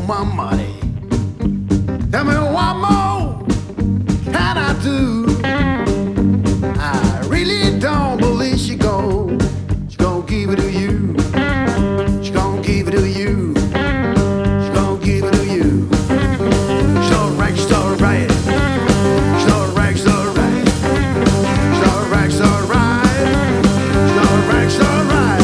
my money. Tell me what more can I do? I really don't believe she gon' give it to you. She gon' give it to you. She gon' give it to you. She's alright, she's alright. She's alright, she's alright. She's alright, she's alright. She's alright, she's alright.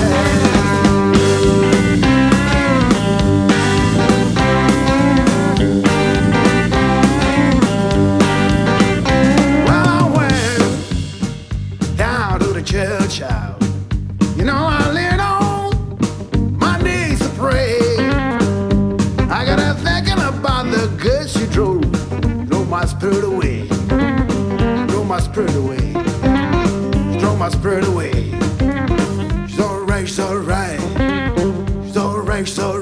Well, I went down to the church house. You know, I leaned on my knees to pray. I got her thinking about the good she drove. Drove my spirit away. Drove my spirit away. She drove my spirit away. She's alright, she's alright. She's alright, she's alright.